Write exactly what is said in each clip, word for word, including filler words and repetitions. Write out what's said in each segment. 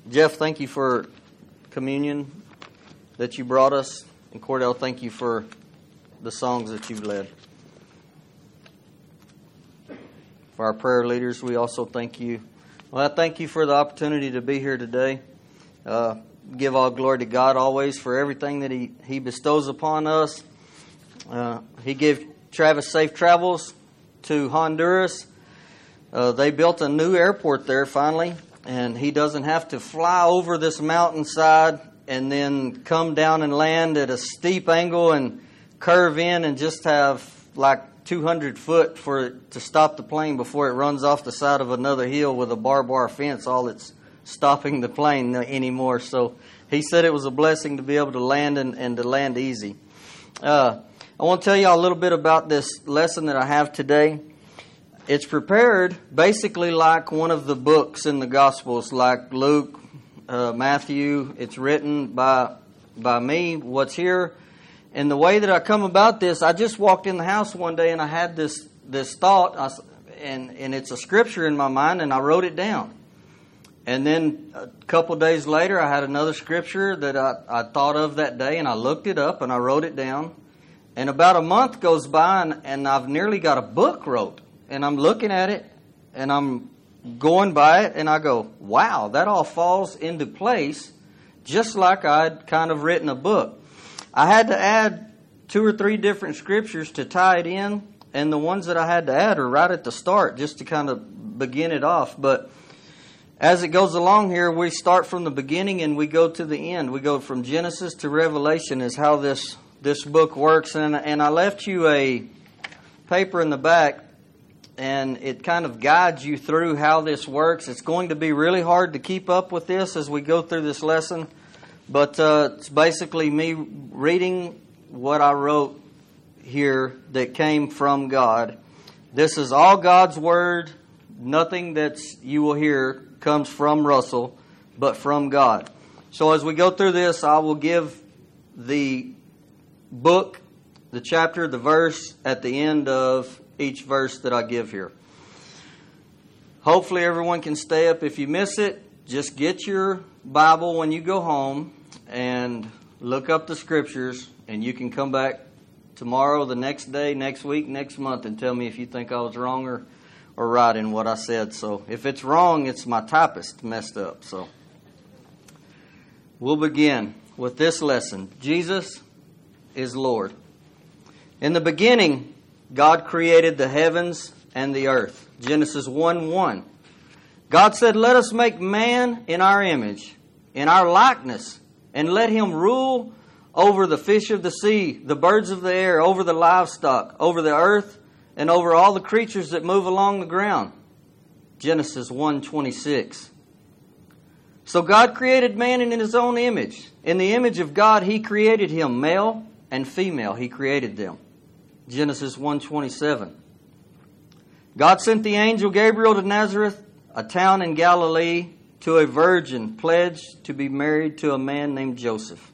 Jeff, thank you for communion that you brought us. And Cordell, thank you for the songs that you've led. For our prayer leaders, we also thank you. Well, I thank you for the opportunity to be here today. Uh, give all glory to God always for everything that He, he bestows upon us. Uh, he gave Travis safe travels to Honduras. Uh, they built a new airport there finally, and he doesn't have to fly over this mountainside and then come down and land at a steep angle and curve in and just have like two hundred foot for it to stop the plane before it runs off the side of another hill with a barbed wire fence. All it's stopping the plane anymore. So he said it was a blessing to be able to land and, and to land easy. Uh, I want to tell you all a little bit about this lesson that I have today. It's prepared basically like one of the books in the Gospels, like Luke, uh, Matthew. It's written by by me, what's here. And the way that I come about this, I just walked in the house one day and I had this this thought, I, and, and it's a scripture in my mind, and I wrote it down. And then a couple days later, I had another scripture that I, I thought of that day, and I looked it up and I wrote it down. And about a month goes by, and, and I've nearly got a book wrote. And I'm looking at it, and I'm going by it, and I go, wow, that all falls into place just like I'd kind of written a book. I had to add two or three different scriptures to tie it in, and the ones that I had to add are right at the start just to kind of begin it off. But as it goes along here, we start from the beginning and we go to the end. We go from Genesis to Revelation is how this, this book works. And, and I left you a paper in the back, and it kind of guides you through how this works. It's going to be really hard to keep up with this as we go through this lesson. But uh, it's basically me reading what I wrote here that came from God. This is all God's Word. Nothing that you will hear comes from Russell, but from God. So as we go through this, I will give the book, the chapter, the verse at the end of each verse that I give here. Hopefully everyone can stay up. If you miss it, just get your Bible when you go home and look up the scriptures, and you can come back tomorrow, the next day, next week, next month, and tell me if you think I was wrong or, or right in what I said. So if it's wrong, it's my typist messed up. So we'll begin with this lesson. Jesus is Lord. In the beginning, God created the heavens and the earth. Genesis one one. God said, let us make man in our image, in our likeness, and let him rule over the fish of the sea, the birds of the air, over the livestock, over the earth, and over all the creatures that move along the ground. Genesis one twenty-six. So God created man in his own image. In the image of God, He created him, male and female. He created them. Genesis one twenty-seven. God sent the angel Gabriel to Nazareth, a town in Galilee, to a virgin pledged to be married to a man named Joseph.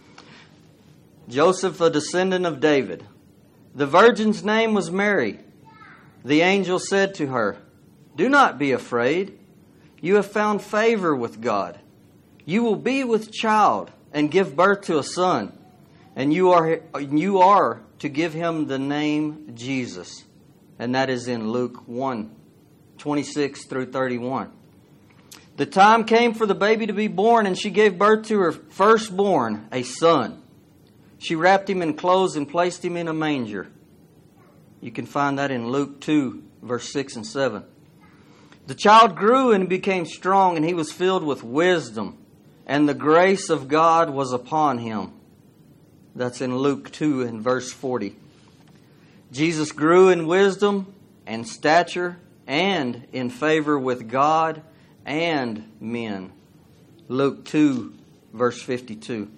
Joseph, a descendant of David. The virgin's name was Mary. The angel said to her, do not be afraid. You have found favor with God. You will be with child and give birth to a son, and you are you are to give him the name Jesus. And that is in Luke one twenty-six through thirty-one. The time came for the baby to be born, and she gave birth to her firstborn, a son. She wrapped him in clothes and placed him in a manger. You can find that in Luke two, verse six and seven. The child grew and became strong, and he was filled with wisdom, and the grace of God was upon him. That's in Luke two and verse forty. Jesus grew in wisdom and stature and in favor with God and men. Luke two, verse fifty-two.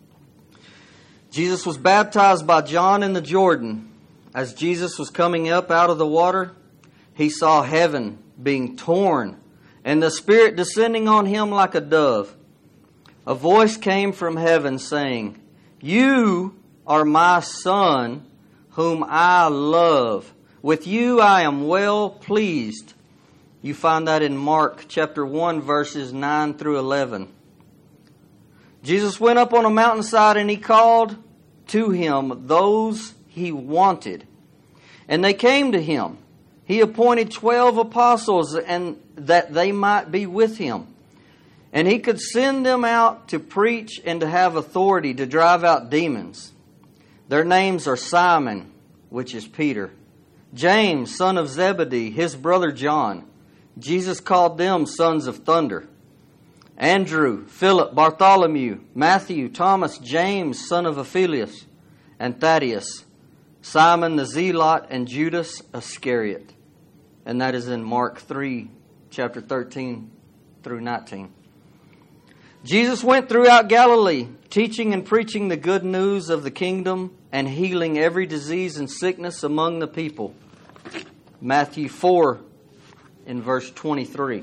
Jesus was baptized by John in the Jordan. As Jesus was coming up out of the water, He saw heaven being torn and the Spirit descending on Him like a dove. A voice came from heaven saying, you are my Son, whom I love. With you I am well pleased. You find that in Mark chapter one, verses nine through eleven. Jesus went up on a mountainside and he called to him those he wanted. And they came to him. He appointed twelve apostles and that they might be with him. And he could send them out to preach and to have authority to drive out demons. Their names are Simon, which is Peter, James, son of Zebedee, his brother John. Jesus called them sons of thunder. Andrew, Philip, Bartholomew, Matthew, Thomas, James, son of Alphaeus, and Thaddeus, Simon the Zealot, and Judas Iscariot. And that is in Mark three, chapter thirteen through nineteen. Jesus went throughout Galilee, teaching and preaching the good news of the kingdom and healing every disease and sickness among the people. Matthew four, in verse twenty-three.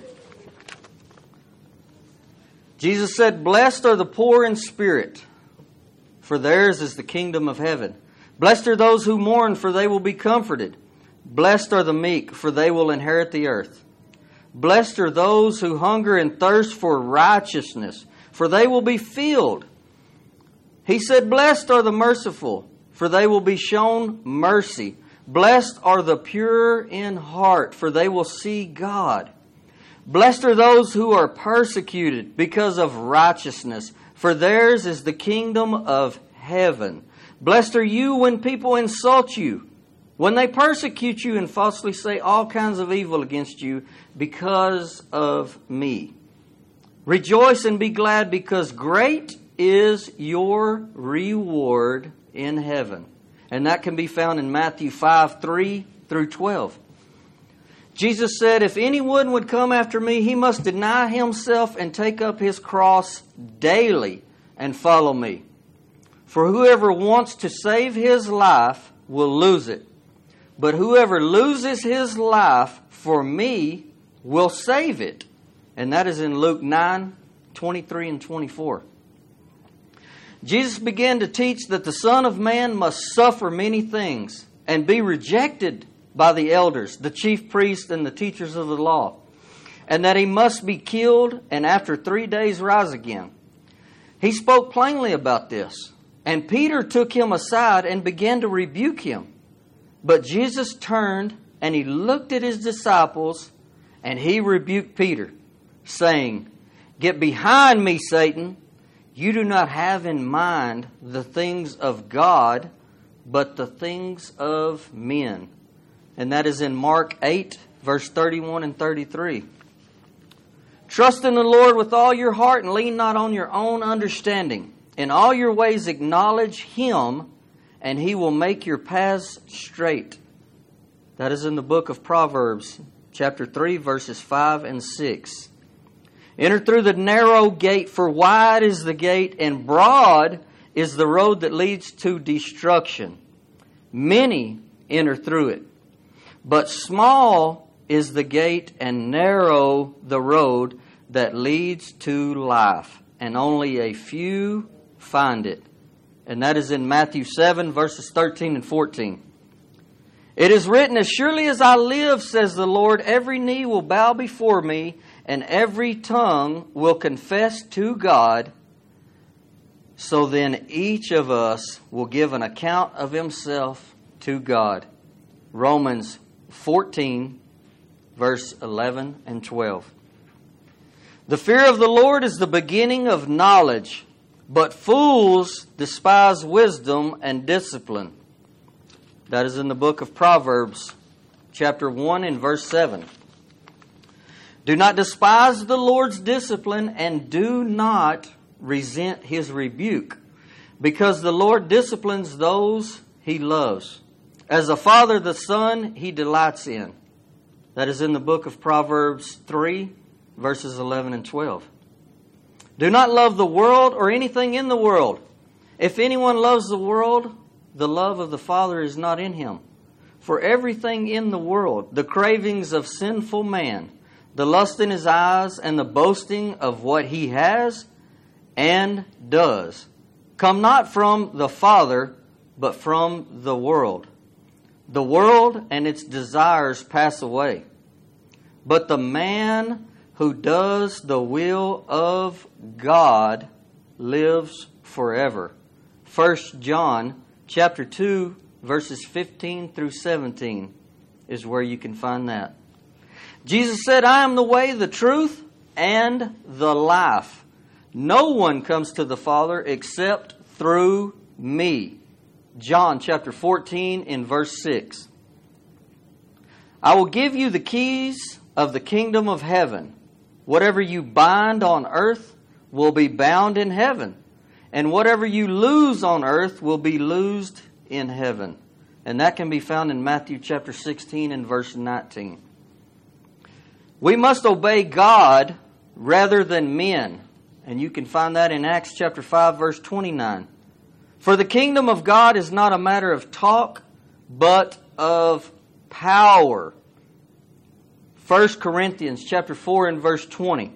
Jesus said, "Blessed are the poor in spirit, for theirs is the kingdom of heaven. Blessed are those who mourn, for they will be comforted. Blessed are the meek, for they will inherit the earth. Blessed are those who hunger and thirst for righteousness, for they will be filled." He said, "Blessed are the merciful, for they will be shown mercy. Blessed are the pure in heart, for they will see God. Blessed are those who are persecuted because of righteousness, for theirs is the kingdom of heaven. Blessed are you when people insult you, when they persecute you and falsely say all kinds of evil against you because of me. Rejoice and be glad, because great is your reward in heaven." And that can be found in Matthew five, three through twelve. Jesus said, "If anyone would come after me, he must deny himself and take up his cross daily and follow me. For whoever wants to save his life will lose it. But whoever loses his life for me will save it." And that is in Luke nine, twenty-three and twenty-four. Jesus began to teach that the Son of Man must suffer many things and be rejected by the elders, the chief priests, and the teachers of the law, and that he must be killed and after three days rise again. He spoke plainly about this, and Peter took him aside and began to rebuke him. But Jesus turned and he looked at his disciples and he rebuked Peter, saying, "Get behind me, Satan. You do not have in mind the things of God, but the things of men." And that is in Mark eight, verse thirty-one and thirty-three. "Trust in the Lord with all your heart and lean not on your own understanding. In all your ways acknowledge Him, and He will make your paths straight." That is in the book of Proverbs, chapter three, verses five and six. "Enter through the narrow gate, for wide is the gate, and broad is the road that leads to destruction. Many enter through it. But small is the gate, and narrow the road that leads to life, and only a few find it." And that is in Matthew seven, verses thirteen and fourteen. "It is written, as surely as I live, says the Lord, every knee will bow before me, and every tongue will confess to God. So then each of us will give an account of himself to God." Romans fourteen, verse eleven and twelve. "The fear of the Lord is the beginning of knowledge, but fools despise wisdom and discipline." That is in the book of Proverbs, chapter one and verse seven. "Do not despise the Lord's discipline, and do not resent His rebuke, because the Lord disciplines those He loves. As a father the son He delights in." That is in the book of Proverbs three, verses eleven and twelve. "Do not love the world or anything in the world. If anyone loves the world, the love of the Father is not in him. For everything in the world, the cravings of sinful man, the lust in his eyes, and the boasting of what he has and does, come not from the Father, but from the world. The world and its desires pass away, but the man who does the will of God lives forever. First John chapter two, verses fifteen through seventeen is where you can find that. Jesus said, I am the way, the truth, and the life. No one comes to the Father except through me. John chapter fourteen in verse six. I will give you the keys of the kingdom of heaven. Whatever you bind on earth will be bound in heaven, and whatever you loose on earth will be loosed in heaven. And that can be found in Matthew chapter sixteen and verse nineteen. We must obey God rather than men. And you can find that in Acts chapter five, verse twenty-nine. For the kingdom of God is not a matter of talk, but of power. First Corinthians chapter four and verse twenty.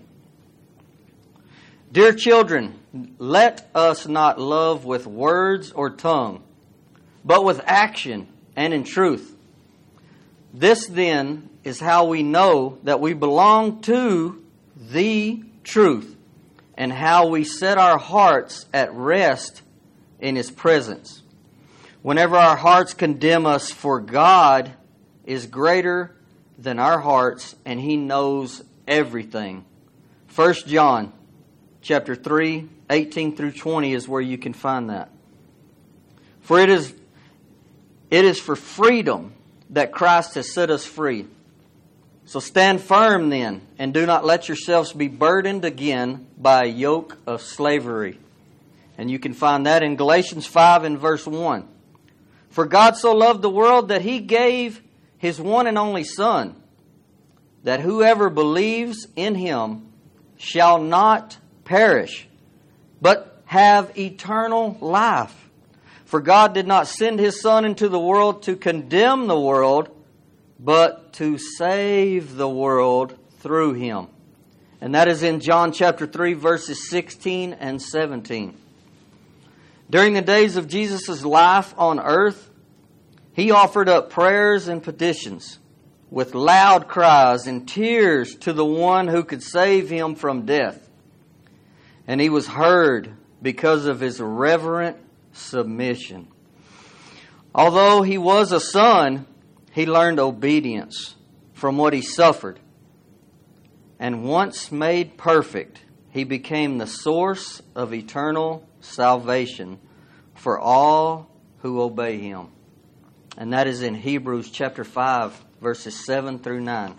Dear children, let us not love with words or tongue, but with action and in truth. This then is how we know that we belong to the truth, and how we set our hearts at rest in His presence. Whenever our hearts condemn us, for God is greater than our hearts, and He knows everything. First John chapter three, eighteen through twenty is where you can find that. For it is it is for freedom that Christ has set us free. So stand firm then, and do not let yourselves be burdened again by a yoke of slavery. And you can find that in Galatians five and verse one. For God so loved the world that He gave His one and only Son, that whoever believes in Him shall not perish, but have eternal life. For God did not send His Son into the world to condemn the world, but to save the world through Him. And that is in John chapter three, verses sixteen and seventeen. During the days of Jesus' life on earth, He offered up prayers and petitions with loud cries and tears to the one who could save Him from death. And He was heard because of His reverent submission. Although He was a son, He learned obedience from what He suffered. And once made perfect, He became the source of eternal salvation for all who obey Him. And that is in Hebrews chapter five, verses seven through nine.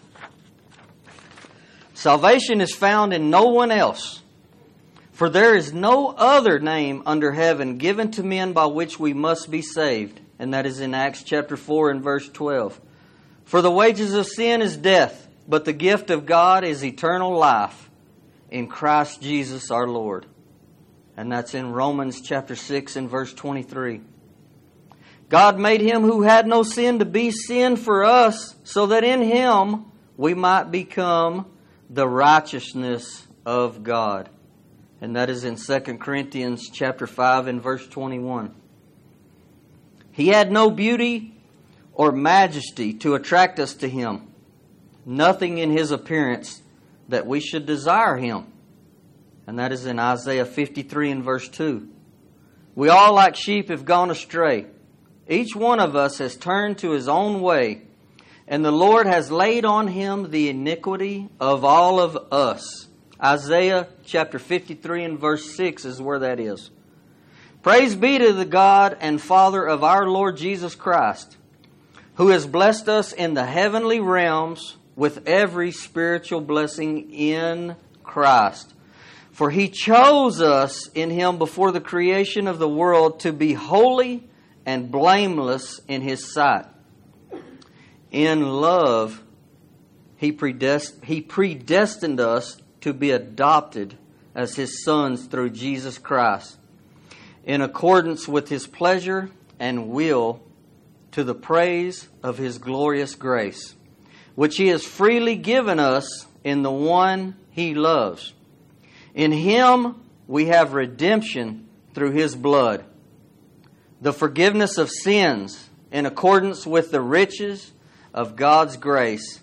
Salvation is found in no one else, for there is no other name under heaven given to men by which we must be saved. And that is in Acts chapter four and verse twelve. For the wages of sin is death, but the gift of God is eternal life in Christ Jesus our Lord. And that's in Romans chapter six and verse twenty-three. God made Him who had no sin to be sin for us, so that in Him we might become the righteousness of God. And that is in Second Corinthians chapter five and verse twenty-one. He had no beauty or majesty to attract us to Him, nothing in His appearance that we should desire Him. And that is in Isaiah fifty-three and verse two. We all like sheep have gone astray. Each one of us has turned to his own way, and the Lord has laid on Him the iniquity of all of us. Isaiah chapter fifty-three and verse six is where that is. Praise be to the God and Father of our Lord Jesus Christ, who has blessed us in the heavenly realms with every spiritual blessing in Christ. For He chose us in Him before the creation of the world to be holy and blameless in His sight. In love, He predest- He predestined us to be adopted as His sons through Jesus Christ, in accordance with His pleasure and will, to the praise of His glorious grace, which He has freely given us in the one He loves. In Him we have redemption through His blood, the forgiveness of sins in accordance with the riches of God's grace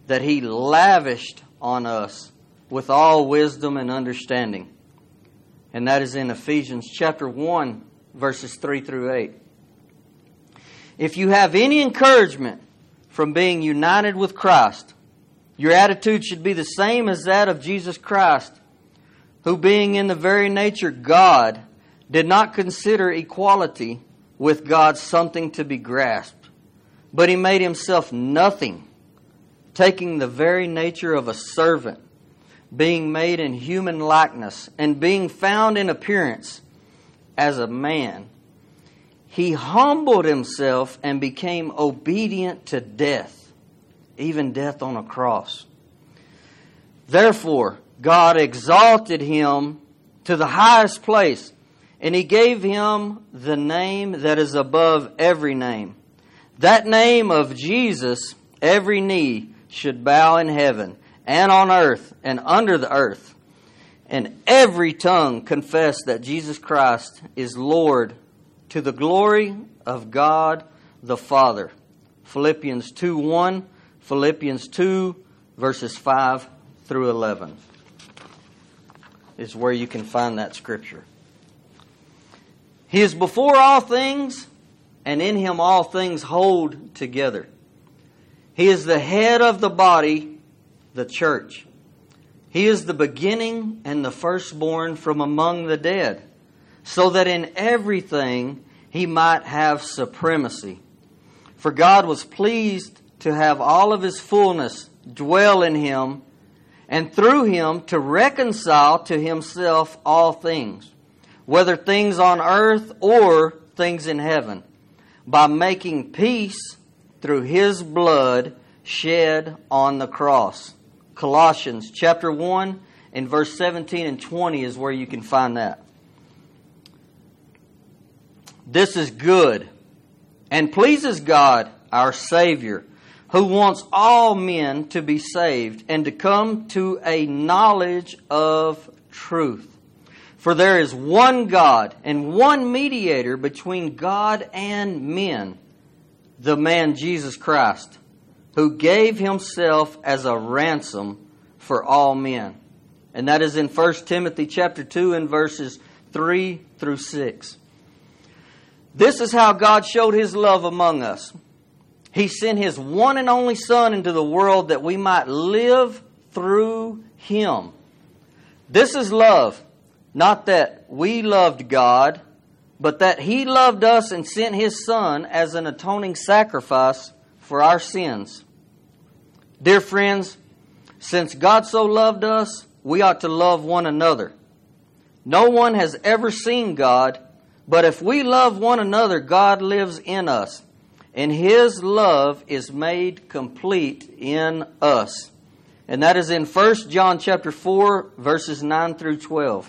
that He lavished on us with all wisdom and understanding. And that is in Ephesians chapter one, verses three through eight. If you have any encouragement from being united with Christ, your attitude should be the same as that of Jesus Christ, who being in the very nature God, did not consider equality with God something to be grasped, but He made Himself nothing, taking the very nature of a servant, being made in human likeness, and being found in appearance as a man. He humbled Himself and became obedient to death, even death on a cross. Therefore, God exalted Him to the highest place, and He gave Him the name that is above every name. That name of Jesus, every knee should bow in heaven and on earth and under the earth, and every tongue confess that Jesus Christ is Lord, to the glory of God the Father. Philippians two one, Philippians two verses five through eleven is where you can find that scripture. He is before all things, and in Him all things hold together. He is the head of the body, the church. He is the beginning and the firstborn from among the dead, so that in everything He might have supremacy. For God was pleased to have all of His fullness dwell in Him, and through Him to reconcile to Himself all things, whether things on earth or things in heaven, by making peace through His blood shed on the cross. Colossians chapter one and verse seventeen and twenty is where you can find that. This is good and pleases God, our Savior, who wants all men to be saved and to come to a knowledge of truth. For there is one God and one mediator between God and men, the man Jesus Christ, who gave Himself as a ransom for all men. And that is in First Timothy chapter two and verses three through six. This is how God showed His love among us. He sent His one and only Son into the world that we might live through Him. This is love, not that we loved God, but that He loved us and sent His Son as an atoning sacrifice for our sins. Dear friends, since God so loved us, we ought to love one another. No one has ever seen God, but if we love one another, God lives in us, and His love is made complete in us. And that is in First John chapter four, verses nine through twelve.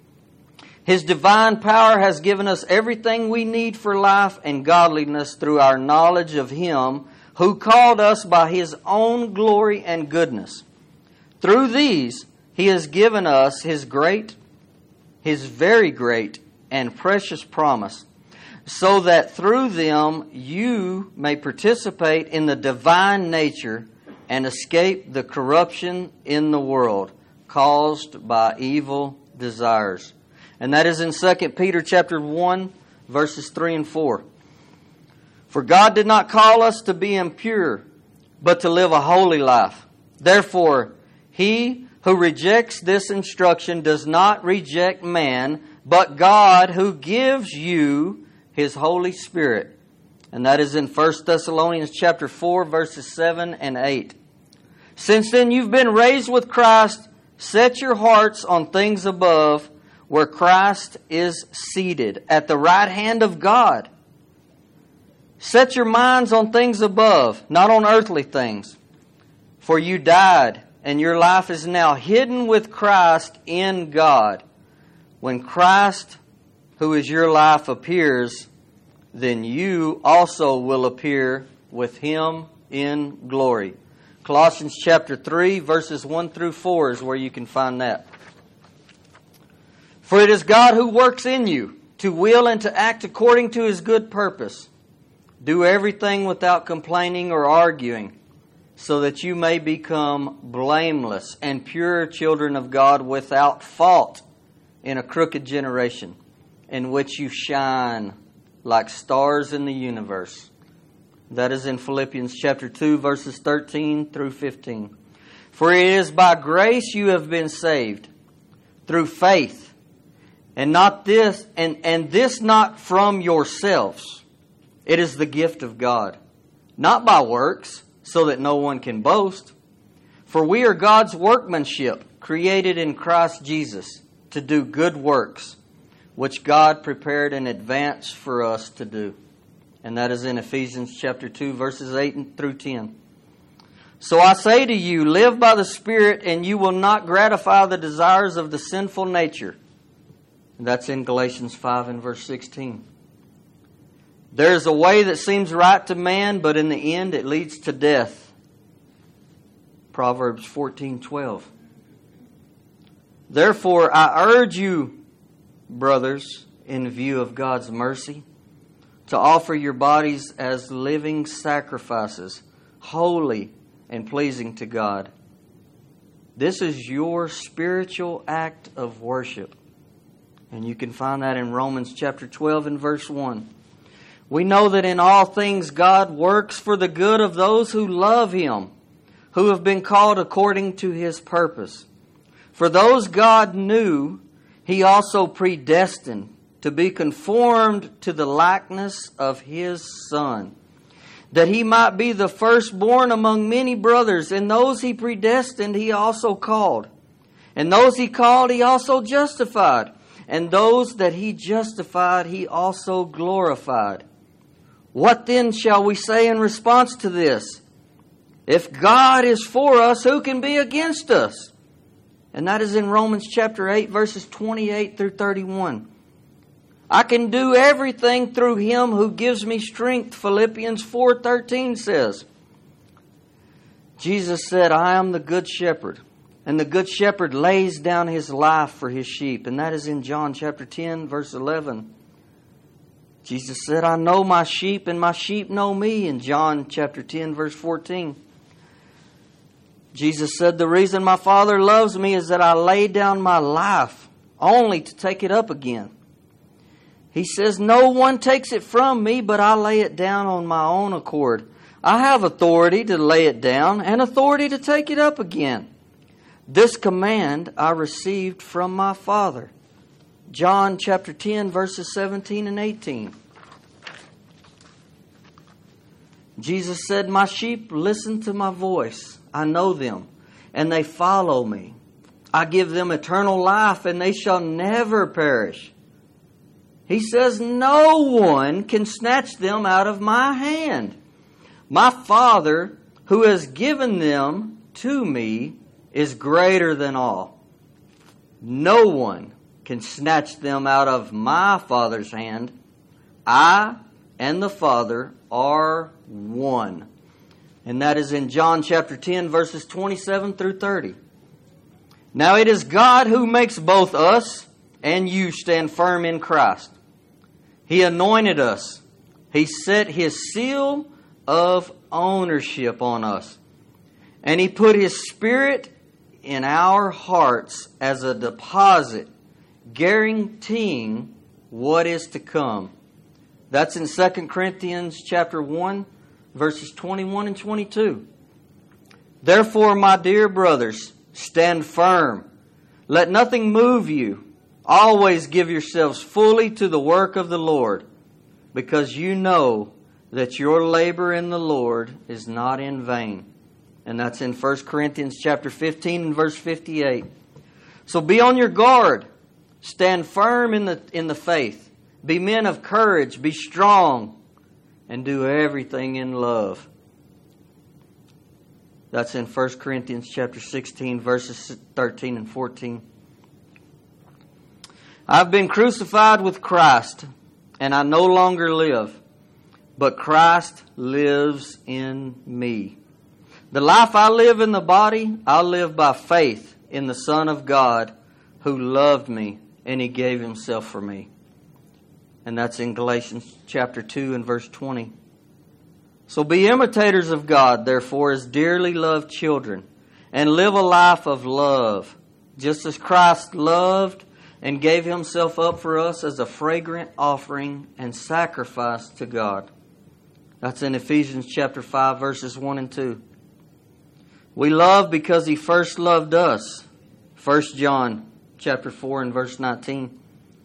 His divine power has given us everything we need for life and godliness through our knowledge of Him who called us by His own glory and goodness. Through these, He has given us His great, His very great and precious promise, so that through them you may participate in the divine nature and escape the corruption in the world caused by evil desires. And that is in Second Peter chapter one, verses three and four. For God did not call us to be impure, but to live a holy life. Therefore, he who rejects this instruction does not reject man, but God, who gives you His Holy Spirit. And that is in First Thessalonians chapter four, verses seven and eight. Since then you've been raised with Christ, set your hearts on things above, where Christ is seated at the right hand of God. Set your minds on things above, not on earthly things. For you died, and your life is now hidden with Christ in God. When Christ, who is your life, appears, then you also will appear with Him in glory. Colossians chapter three, verses one through four is where you can find that. For it is God who works in you to will and to act according to His good purpose. Do everything without complaining or arguing, so that you may become blameless and pure children of God without fault in a crooked generation, in which you shine like stars in the universe. That is in Philippians chapter two, verses thirteen through fifteen. For it is by grace you have been saved, through faith, and not this, and, and this not from yourselves. It is the gift of God, not by works, so that no one can boast. For we are God's workmanship, created in Christ Jesus, to do good works, which God prepared in advance for us to do. And that is in Ephesians chapter two, verses eight through ten. So I say to you, live by the Spirit, and you will not gratify the desires of the sinful nature. And that's in Galatians five and verse sixteen. There is a way that seems right to man, but in the end it leads to death. Proverbs fourteen twelve. Therefore I urge you, brothers, in view of God's mercy, to offer your bodies as living sacrifices, holy and pleasing to God. This is your spiritual act of worship. And you can find that in Romans chapter twelve and verse one. We know that in all things God works for the good of those who love Him, who have been called according to His purpose. For those God knew, He also predestined to be conformed to the likeness of His Son, that He might be the firstborn among many brothers. And those He predestined, He also called. And those He called, He also justified. And those that He justified, He also glorified. What then shall we say in response to this? If God is for us, who can be against us? And that is in Romans chapter eight, verses twenty-eight through thirty-one. I can do everything through Him who gives me strength, Philippians four thirteen says. Jesus said, I am the good shepherd, and the good shepherd lays down his life for his sheep. And that is in John chapter ten, verse eleven. Jesus said, I know my sheep, and my sheep know me, in John chapter ten, verse fourteen. Jesus said, the reason my Father loves me is that I lay down my life only to take it up again. He says, no one takes it from me, but I lay it down on my own accord. I have authority to lay it down and authority to take it up again. This command I received from my Father. John chapter ten, verses seventeen and eighteen. Jesus said, my sheep listen to my voice. I know them, and they follow me. I give them eternal life, and they shall never perish. He says, no one can snatch them out of my hand. My Father, who has given them to me, is greater than all. No one can snatch them out of my Father's hand. I and the Father are one. And that is in John chapter ten, verses twenty-seven through thirty. Now it is God who makes both us and you stand firm in Christ. He anointed us. He set His seal of ownership on us. And He put His Spirit in our hearts as a deposit, guaranteeing what is to come. That's in Second Corinthians chapter one, verses twenty-one and twenty-two. Therefore, my dear brothers, stand firm. Let nothing move you. Always give yourselves fully to the work of the Lord, because you know that your labor in the Lord is not in vain. And that's in First Corinthians chapter fifteen and verse fifty-eight. So be on your guard. Stand firm in the in the faith. Be men of courage. Be strong. And do everything in love. That's in First Corinthians chapter sixteen, verses thirteen and fourteen. I've been crucified with Christ, and I no longer live, but Christ lives in me. The life I live in the body, I live by faith in the Son of God who loved me, and He gave Himself for me. And that's in Galatians chapter two and verse twenty. So be imitators of God, therefore, as dearly loved children, and live a life of love, just as Christ loved and gave Himself up for us as a fragrant offering and sacrifice to God. That's in Ephesians chapter five, verses one and two. We love because He first loved us. First John chapter four and verse nineteen.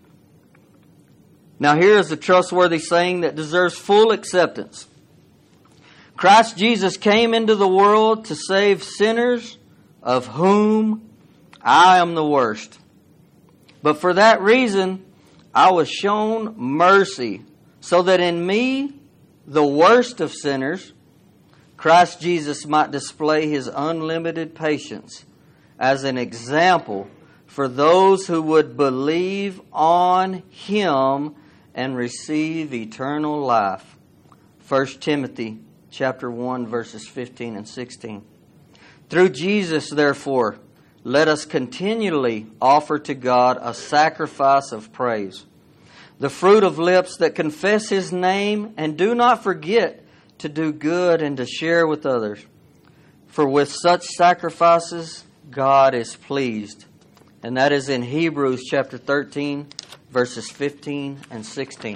Now here is a trustworthy saying that deserves full acceptance. Christ Jesus came into the world to save sinners, of whom I am the worst. But for that reason, I was shown mercy, so that in me, the worst of sinners, Christ Jesus might display His unlimited patience as an example for those who would believe on Him and receive eternal life. First Timothy chapter one, verses fifteen and sixteen. Through Jesus, therefore, let us continually offer to God a sacrifice of praise, the fruit of lips that confess His name, and do not forget to do good and to share with others. For with such sacrifices, God is pleased. And that is in Hebrews chapter thirteen, verses fifteen and sixteen.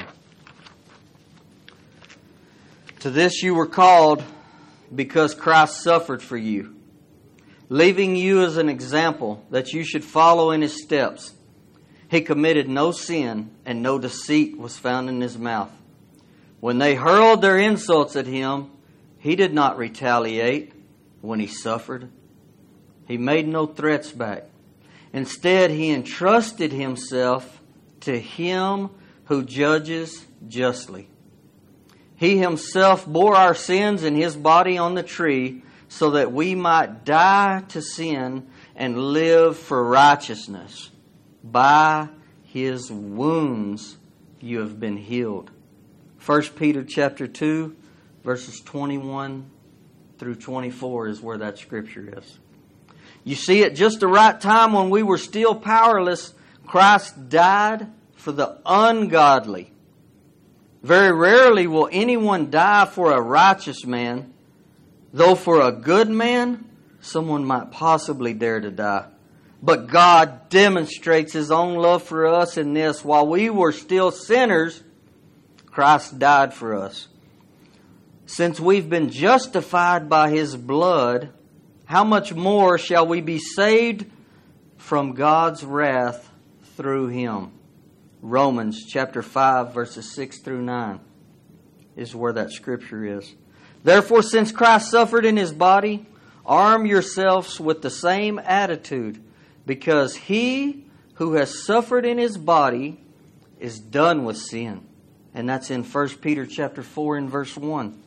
To this you were called, because Christ suffered for you, leaving you as an example that you should follow in His steps. He committed no sin, and no deceit was found in His mouth. When they hurled their insults at Him, He did not retaliate when He suffered. He made no threats back. Instead, He entrusted Himself to Him who judges justly. He Himself bore our sins in His body on the tree, so that we might die to sin and live for righteousness. By His wounds you have been healed. First Peter chapter two, verses twenty-one through twenty-four is where that scripture is. You see, at just the right time when we were still powerless, Christ died for the ungodly. Very rarely will anyone die for a righteous man, though for a good man, someone might possibly dare to die. But God demonstrates His own love for us in this: while we were still sinners, Christ died for us. Since we've been justified by His blood, how much more shall we be saved from God's wrath through Him? Romans chapter five, verses six through nine is where that scripture is. Therefore, since Christ suffered in His body, arm yourselves with the same attitude, because He who has suffered in His body is done with sin. And that's in First Peter chapter four and verse one.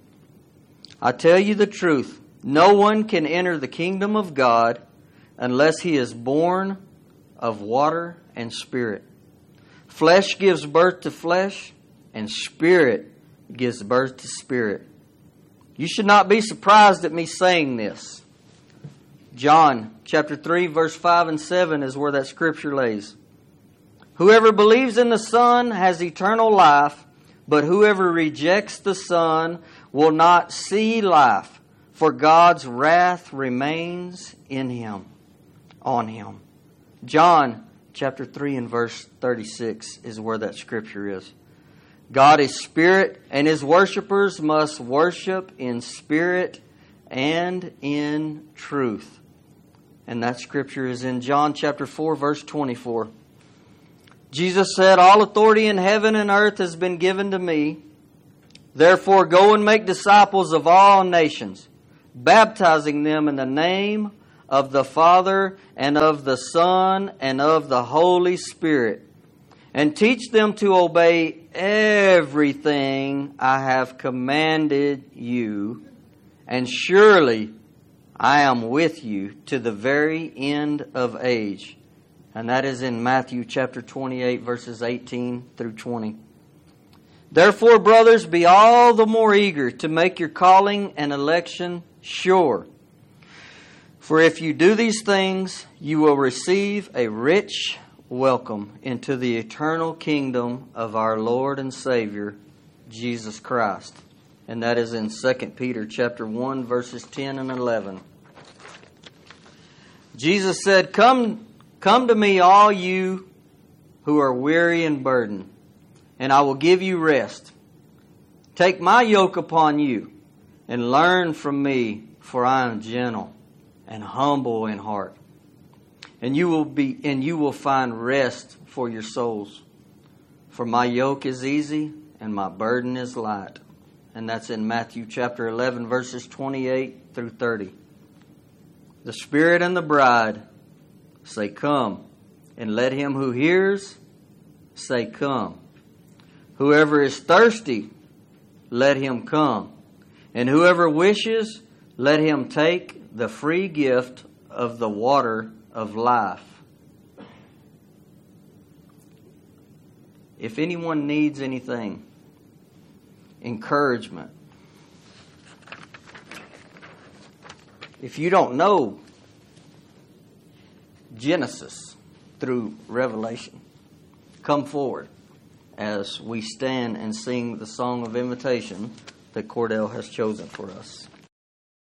I tell you the truth, no one can enter the kingdom of God unless he is born of water and spirit. Flesh gives birth to flesh, and spirit gives birth to spirit. You should not be surprised at me saying this. John chapter three, verse five and seven is where that scripture lays. Whoever believes in the Son has eternal life, but whoever rejects the Son will not see life, for God's wrath remains in him, on him. John chapter three and verse thirty-six is where that scripture is. God is spirit, and His worshipers must worship in spirit and in truth. And that scripture is in John chapter four, verse twenty-four. Jesus said, all authority in heaven and earth has been given to me. Therefore go and make disciples of all nations, baptizing them in the name of the Father and of the Son and of the Holy Spirit, and teach them to obey everything I have commanded you. And surely I am with you to the very end of age. And that is in Matthew chapter twenty-eight, verses eighteen through twenty. Therefore, brothers, be all the more eager to make your calling and election sure. For if you do these things, you will receive a rich welcome into the eternal kingdom of our Lord and Savior, Jesus Christ. and that is in Second Peter chapter one, verses ten and eleven. Jesus said, Come, come to me, all you who are weary and burdened, and I will give you rest. Take my yoke upon you, and learn from me, for I am gentle and humble in heart. And you will be, and you will find rest for your souls. For my yoke is easy, and my burden is light. And that's in Matthew chapter eleven, verses twenty-eight through thirty. The Spirit and the bride say, Come, and let him who hears say, Come. Whoever is thirsty, let him come. And whoever wishes, let him take the free gift of the water of life. If anyone needs anything, encouragement, if you don't know Genesis through Revelation, come forward as we stand and sing the song of invitation that Cordell has chosen for us.